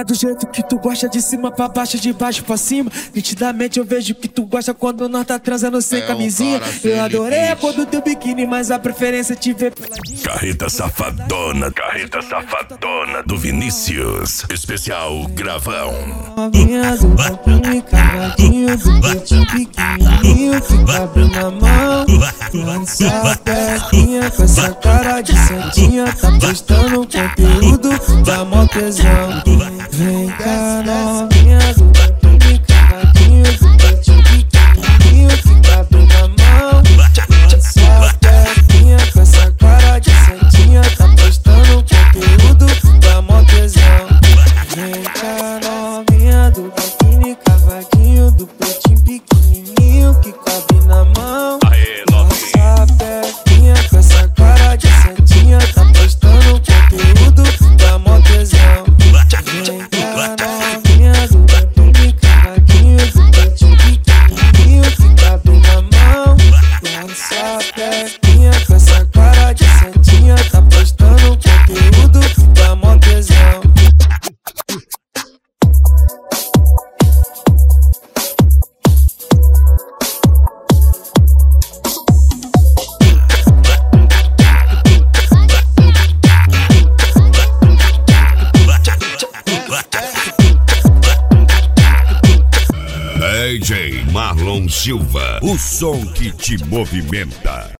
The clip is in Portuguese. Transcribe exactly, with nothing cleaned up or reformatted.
É do jeito que tu gosta, de cima pra baixo, de baixo pra cima. Nitidamente eu vejo que tu gosta quando nós tá transando sem É camisinha. Eu adorei a cor do teu biquíni, mas a preferência é te ver peladinha. Carreta Safadona, Carreta Safadona do Vinícius. Especial Gravão. Novinha do biquíni, cavadinho do peitinho pequenininho que cabe na mão. Lança a perninha com essa cara de santinha. Tá postando conteúdo da mó tesão. Vem cá, novinha do biquíni, cavadinho do peitinho pequenininho que cabe na mão. Lança a perninha com essa cara de santinha. Tá postando conteúdo da mó tesão. Vem cá, novinha do biquíni, cavadinho do peitinho pequenininho que cabe na mão. Lança a perninha com essa cara de santinha. Tá postando conteúdo da mó tesão. Vem cá, novinha do biquíni, cavadinho do peitinho pequenininho que cabe na mão. Lança a perninha com essa cara de santinha. Tá postando conteúdo da mó tesão. D J Marlon Silva, o som que te movimenta.